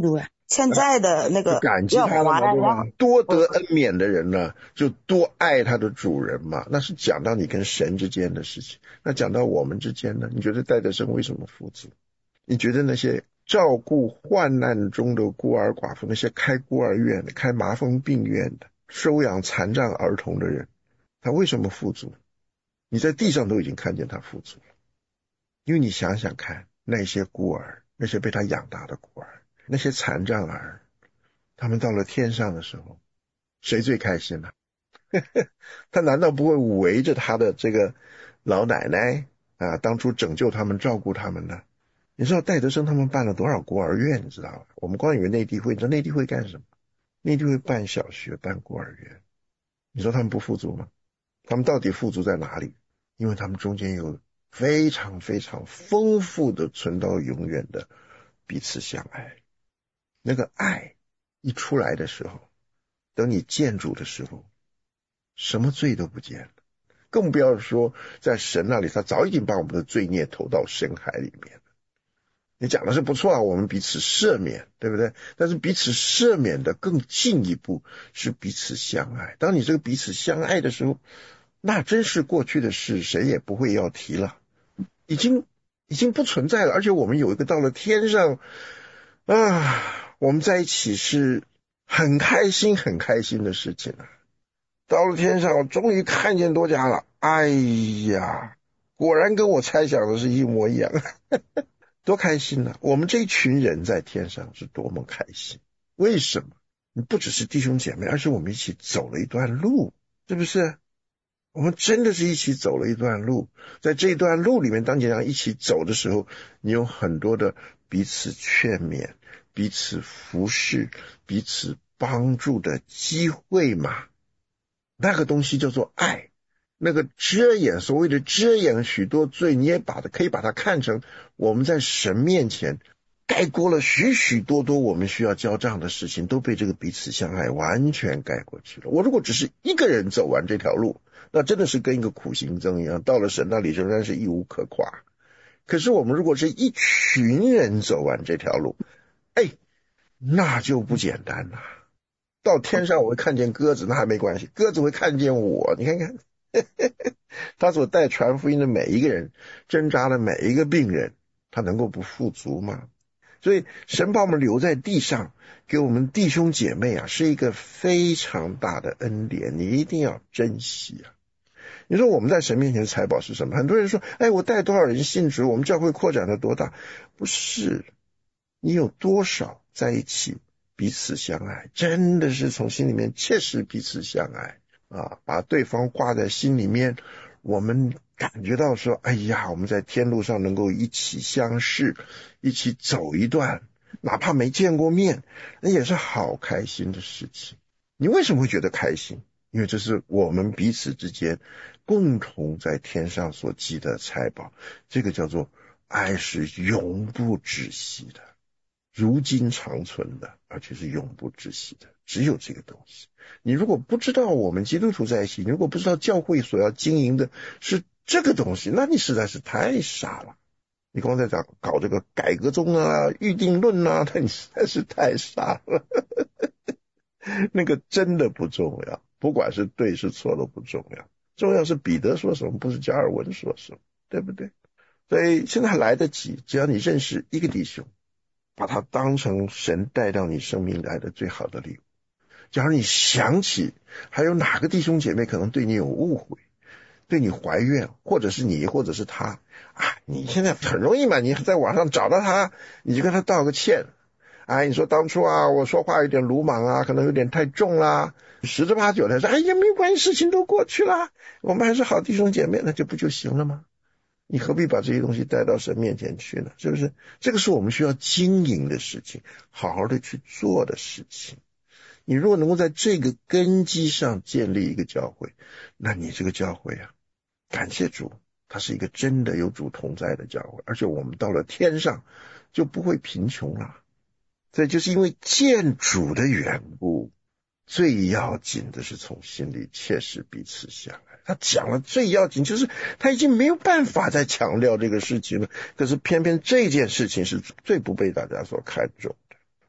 现在的那个感激他了嘛，对吧？多得恩免的人呢，就多爱他的主人嘛。那是讲到你跟神之间的事情。那讲到我们之间呢，你觉得戴德生为什么富足？你觉得那些照顾患难中的孤儿寡妇，那些开孤儿院的、开麻风病院的、收养残障儿童的人，他为什么富足？你在地上都已经看见他富足了。因为你想想看，那些孤儿，那些被他养大的孤儿，那些残障儿，他们到了天上的时候，谁最开心呢？他难道不会围着他的这个老奶奶啊，当初拯救他们、照顾他们呢？你知道戴德生他们办了多少孤儿院，你知道吗？我们光以为内地会，你知道内地会干什么？内地会办小学、办孤儿院。你说他们不富足吗？他们到底富足在哪里？因为他们中间有非常非常丰富的存到永远的彼此相爱。那个爱一出来的时候，等你见主的时候，什么罪都不见了，更不要说在神那里，他早已经把我们的罪孽投到深海里面了。你讲的是不错啊，我们彼此赦免，对不对？但是彼此赦免的更进一步是彼此相爱。当你这个彼此相爱的时候，那真是过去的事，谁也不会要提了，已经不存在了。而且我们有一个到了天上啊，我们在一起是很开心很开心的事情啊。到了天上，我终于看见多加了，哎呀，果然跟我猜想的是一模一样。多开心啊！我们这一群人在天上是多么开心。为什么？你不只是弟兄姐妹，而是我们一起走了一段路，是不是？我们真的是一起走了一段路。在这一段路里面，当你这样一起走的时候，你有很多的彼此劝勉、彼此服侍、彼此帮助的机会嘛。那个东西叫做爱。那个遮掩，所谓的遮掩许多罪，你也可以把它看成我们在神面前盖过了许许多多我们需要交账的事情，都被这个彼此相爱完全盖过去了。我如果只是一个人走完这条路，那真的是跟一个苦行僧一样，到了神那里仍然是一无可夸。可是我们如果是一群人走完这条路，那就不简单了。到天上我会看见鸽子，那还没关系，鸽子会看见我，你看看他所带传福音的每一个人，挣扎的每一个病人，他能够不富足吗？所以神把我们留在地上，给我们弟兄姐妹啊，是一个非常大的恩典，你一定要珍惜啊。你说我们在神面前的财宝是什么？很多人说，我带多少人信主，我们教会扩展了多大？不是，你有多少在一起彼此相爱，真的是从心里面切实彼此相爱啊，把对方挂在心里面，我们感觉到说，我们在天路上能够一起相视，一起走一段，哪怕没见过面，那也是好开心的事情。你为什么会觉得开心？因为这是我们彼此之间共同在天上所积的财宝，这个叫做爱，是永不止息的，如今长存的，而且是永不止息的，只有这个东西。你如果不知道我们基督徒在一起，你如果不知道教会所要经营的是这个东西，那你实在是太傻了。你光在搞这个改革宗啊、预定论啊，那你实在是太傻了。那个真的不重要，不管是对是错都不重要，重要是彼得说什么，不是加尔文说什么，对不对？所以现在还来得及，只要你认识一个弟兄，把他当成神带到你生命来的最好的礼物。假如你想起还有哪个弟兄姐妹可能对你有误会，对你怀怨，或者是你或者是他你现在很容易嘛，你在网上找到他，你就跟他道个歉。你说当初我说话有点鲁莽可能有点太重啦，十之八九的说没关系，事情都过去了，我们还是好弟兄姐妹，那就不就行了吗？你何必把这些东西带到神面前去呢？是不是？这个是我们需要经营的事情，好好的去做的事情。你如果能够在这个根基上建立一个教会，那你这个教会感谢主，它是一个真的有主同在的教会，而且我们到了天上就不会贫穷了。所以就是因为见主的缘故，最要紧的是从心里切实彼此相爱。他讲了最要紧，就是他已经没有办法再强调这个事情了，可是偏偏这件事情是最不被大家所看重的。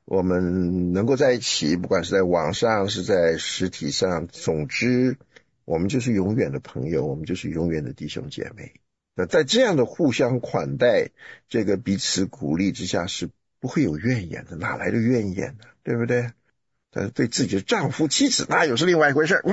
我们能够在一起，不管是在网上是在实体上，总之我们就是永远的朋友，我们就是永远的弟兄姐妹。那在这样的互相款待，这个彼此鼓励之下，是不会有怨言的，哪来的怨言呢？对不对？但是对自己的丈夫妻子那又是另外一回事。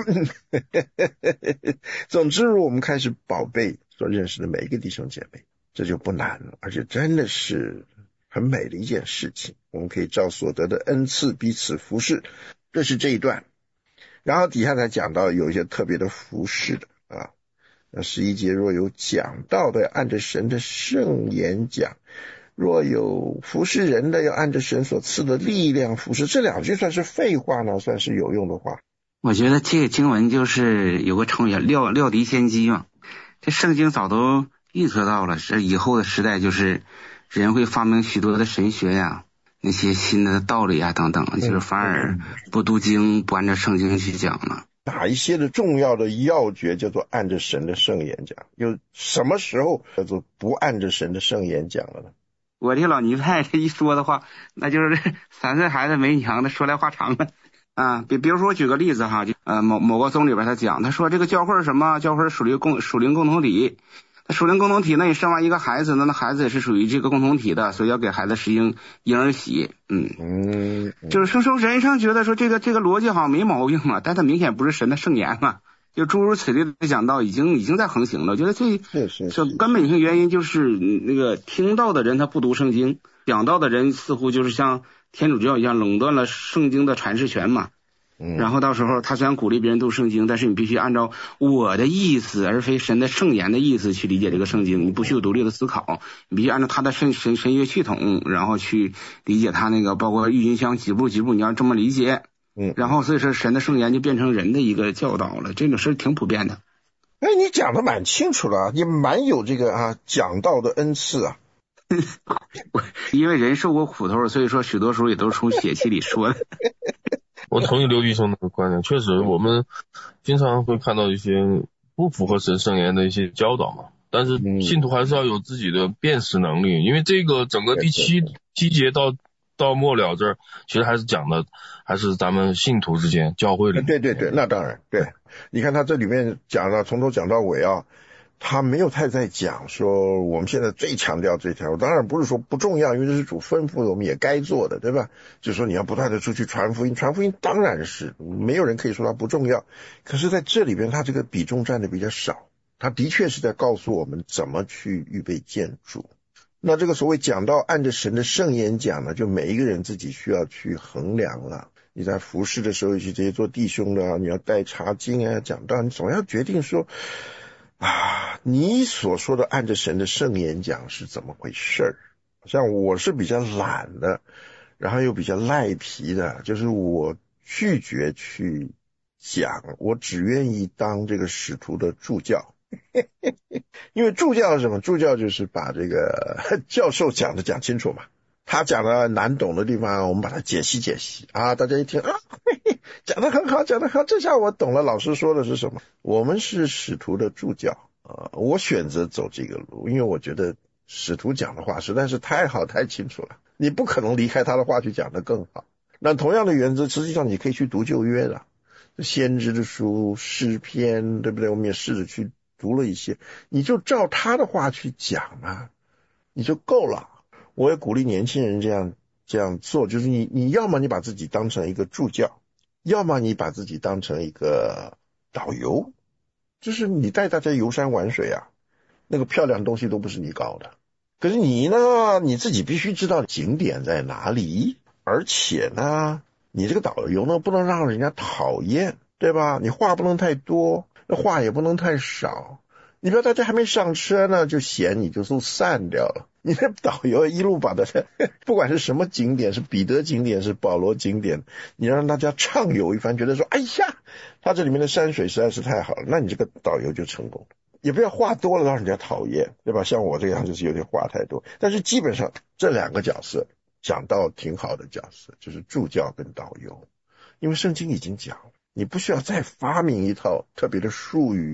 总之我们开始宝贝所认识的每一个弟兄姐妹，这就不难了，而且真的是很美的一件事情。我们可以照所得的恩赐彼此服侍，这是这一段。然后底下才讲到有一些特别的服侍的啊。那11节，若有讲道的按着神的圣言讲，若有服侍人的要按着神所赐的力量服侍。这两句算是废话呢，算是有用的话。 我觉得这个经文就是有个成语料敌先机嘛，这圣经早都预测到了，这以后的时代就是人会发明许多的神学呀，那些新的道理啊等等，就是反而不读经，不按照圣经去讲了。 哪一些的重要的要诀叫做按着神的圣言讲？有什么时候叫做不按着神的圣言讲了呢？ 我这老尼派这一说的话，那就是3岁孩子没娘的，说来话长了啊。比如说我举个例子哈，某个宗里边他讲，他说这个教会是什么？教会是属灵共同体。属灵共同体，那你生完一个孩子，那孩子也是属于这个共同体的，所以要给孩子实行婴儿洗。就是说人上觉得说这个逻辑好像没毛病嘛，但它明显不是神的圣言嘛，就诸如此类的讲道已经在横行了。我觉得这根本性原因就是那个听到的人他不读圣经，讲道的人似乎就是像天主教一样垄断了圣经的阐释权嘛。然后到时候他虽然鼓励别人读圣经，但是你必须按照我的意思而非神的圣言的意思去理解这个圣经，你不需要独立的思考，你必须按照他的神学系统然后去理解他那个包括郁金香几步你要这么理解。然后所以说神的圣言就变成人的一个教导了，这种事挺普遍的。 哎，你讲的蛮清楚了，你蛮有这个讲道的恩赐啊。 因为人受过苦头，所以说许多时候也都是从血气里说的。 我同意刘弟兄的观点，确实我们经常会看到一些不符合神圣言的一些教导嘛，但是信徒还是要有自己的辨识能力，因为这个整个第七节到末了这儿，其实还是讲的还是咱们信徒之间教会里。 对，那当然对。你看他这里面讲了从头讲到尾啊，他没有太在讲说我们现在最强调这条，当然不是说不重要，因为这是主吩咐我们也该做的，对吧？就是说你要不断的出去传福音当然是没有人可以说它不重要，可是在这里边他这个比重占的比较少，他的确是在告诉我们怎么去预备见主。那这个所谓讲到按着神的圣言讲呢，就每一个人自己需要去衡量了。你在服侍的时候，尤其这些做弟兄的你要带查经啊讲道，你总要决定说你所说的按着神的圣言讲是怎么回事？像我是比较懒的，然后又比较赖皮的，就是我拒绝去讲，我只愿意当这个使徒的助教。因为助教是什么？助教就是把这个教授讲的讲清楚嘛，他讲的难懂的地方我们把它解析大家一听讲得很好，这下我懂了，老师说的是什么。我们是使徒的助教我选择走这个路，因为我觉得使徒讲的话实在是太好太清楚了，你不可能离开他的话去讲得更好。那同样的原则实际上你可以去读旧约的先知的书诗篇，对不对？我们也试着去读了一些，你就照他的话去讲你就够了。我也鼓励年轻人这样做，就是你要么你把自己当成一个助教，要么你把自己当成一个导游，就是你带大家游山玩水那个漂亮东西都不是你搞的，可是你呢，你自己必须知道景点在哪里，而且呢，你这个导游呢不能让人家讨厌，对吧？你话不能太多，话也不能太少，你不要大家还没上车呢就嫌你就都散掉了。你的导游一路把它不管是什么景点，是彼得景点是保罗景点，你让大家畅游一番，觉得说哎呀他这里面的山水实在是太好了，那你这个导游就成功了。也不要话多了让人家讨厌，对吧？像我这样就是有点话太多，但是基本上这两个角色讲到挺好的角色，就是助教跟导游。因为圣经已经讲了，你不需要再发明一套特别的术语，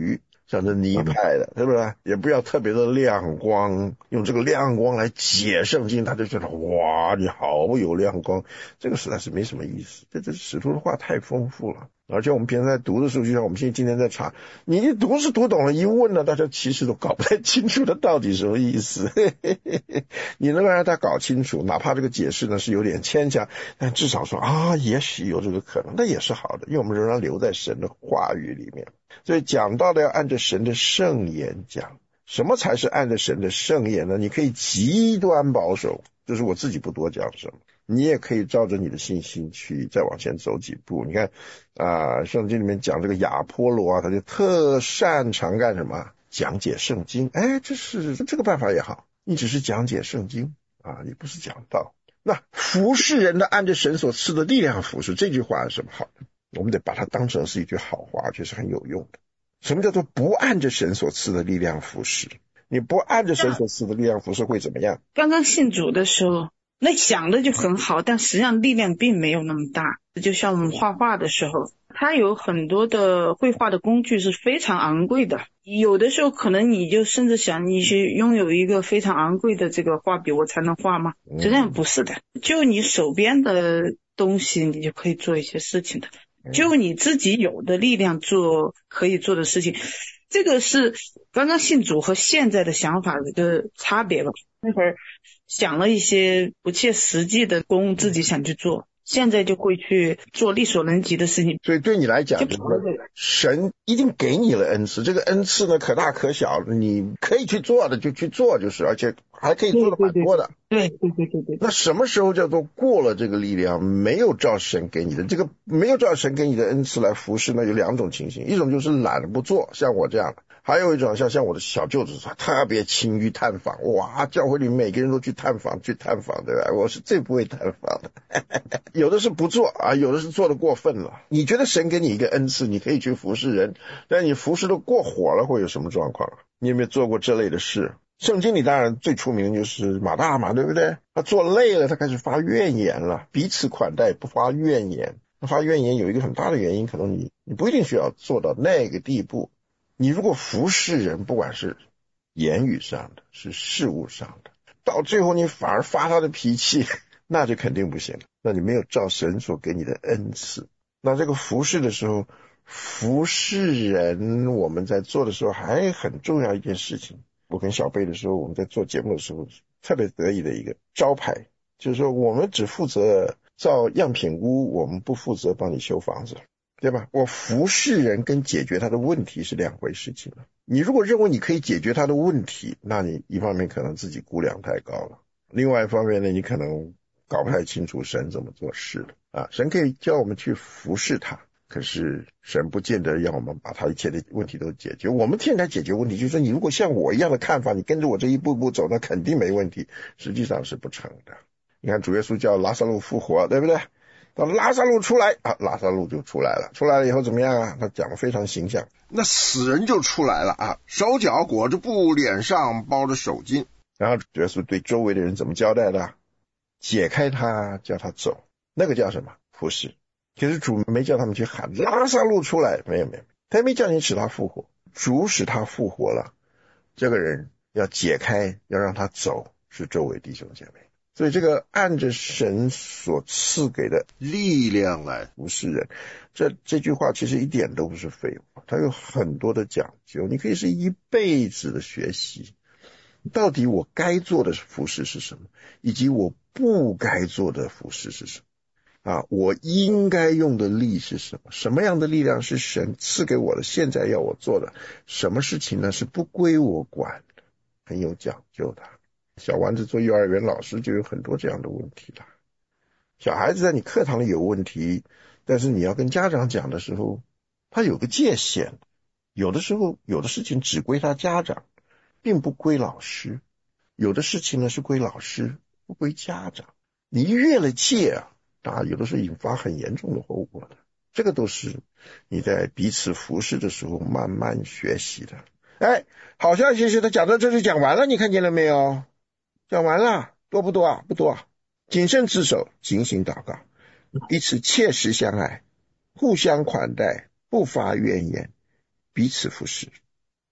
像是泥派的，对不对？也不要特别的亮光，用这个亮光来解圣经，他就觉得哇，你好有亮光，这个实在是没什么意思。这使徒的话太丰富了，而且我们平常在读的时候，就像我们今天在查，你一读是读懂了，一问呢，大家其实都搞不太清楚它到底什么意思。你能够让他搞清楚，哪怕这个解释呢是有点牵强，但至少说啊，也许有这个可能，那也是好的，因为我们仍然留在神的话语里面。所以讲到的要按着神的圣言讲，什么才是按着神的圣言呢？你可以极端保守，就是我自己不多讲什么，你也可以照着你的信心去再往前走几步。你看圣经里面讲这个亚波罗啊，他就特擅长干什么？讲解圣经。这个办法也好，你只是讲解圣经啊，你不是讲道。那服侍人的按着神所赐的力量服侍，这句话是什么好的？我们得把它当成是一句好话，就是很有用的。什么叫做不按着神所赐的力量服侍？你不按着神所赐的力量服侍会怎么样？ 刚刚信主的时候，那想的就很好，但实际上力量并没有那么大。就像我们画画的时候，它有很多的绘画的工具是非常昂贵的，有的时候可能你就甚至想你去拥有一个非常昂贵的这个画笔我才能画吗？实际上不是的，就你手边的东西你就可以做一些事情的，就你自己有的力量做可以做的事情。这个是刚刚信主和现在的想法的一个差别吧。那会儿想了一些不切实际的工自己想去做，现在就会去做力所能及的事情。 所以对你来讲，神一定给你了恩赐，这个恩赐呢可大可小，你可以去做的就去做，就是而且还可以做的蛮多的。 对。 那什么时候叫做过了这个力量，没有照神给你的，这个没有照神给你的恩赐来服侍呢？有两种情形，一种就是懒得不做，像我这样的。还有一种像我的小舅子特别勤于探访，哇，教会里每个人都去探访，对吧？我是最不会探访的。有的是不做啊，有的是做的过分了。你觉得神给你一个恩赐，你可以去服侍人，但你服侍的过火了会有什么状况？你有没有做过这类的事？圣经里当然最出名的就是马大嘛，对不对？他做累了，他开始发怨言了，彼此款待不发怨言。发怨言有一个很大的原因，可能你不一定需要做到那个地步。你如果服侍人，不管是言语上的是事物上的，到最后你反而发他的脾气，那就肯定不行了，那你没有照神所给你的恩赐。那这个服侍的时候，服侍人我们在做的时候还很重要一件事情，我跟小贝的时候，我们在做节目的时候特别得意的一个招牌，就是说我们只负责造样品屋，我们不负责帮你修房子，对吧？我服侍人跟解决他的问题是两回事情了。你如果认为你可以解决他的问题，那你一方面可能自己估量太高了，另外一方面呢，你可能搞不太清楚神怎么做事的啊。神可以叫我们去服侍他，可是神不见得让我们把他一切的问题都解决。我们现在解决问题就是说，你如果像我一样的看法，你跟着我这一步步走，那肯定没问题，实际上是不成的。你看主耶稣叫拉撒路复活，对不对？到拉撒路出来啊，拉撒路就出来了。出来了以后怎么样啊？他讲得非常形象。那死人就出来了啊，手脚裹着布，脸上包着手巾。然后主耶稣对周围的人怎么交代的？解开他，叫他走。那个叫什么？服侍。可是主没叫他们去喊拉撒路出来，没有，他也没叫你使他复活。主使他复活了，这个人要解开，要让他走，是周围弟兄姐妹。所以这个按着神所赐给的力量来服侍人，这句话其实一点都不是废话，它有很多的讲究，你可以是一辈子的学习。到底我该做的服侍是什么，以及我不该做的服侍是什么啊？我应该用的力是什么？什么样的力量是神赐给我的，现在要我做的？什么事情呢是不归我管的？很有讲究的。小丸子做幼儿园老师就有很多这样的问题了。小孩子在你课堂里有问题，但是你要跟家长讲的时候，他有个界限。有的时候有的事情只归他家长，并不归老师。有的事情呢是归老师，不归家长。你越了界啊，有的时候引发很严重的后果的。这个都是你在彼此服侍的时候慢慢学习的。好消息是他讲到这里讲完了，你看见了没有？讲完了，多不多啊？不多啊。谨慎自守，警醒祷告，彼此切实相爱，互相款待，不发怨言，彼此服侍。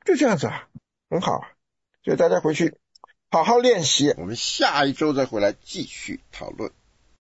就这样子啊，很好啊。所以大家回去好好练习，我们下一周再回来继续讨论。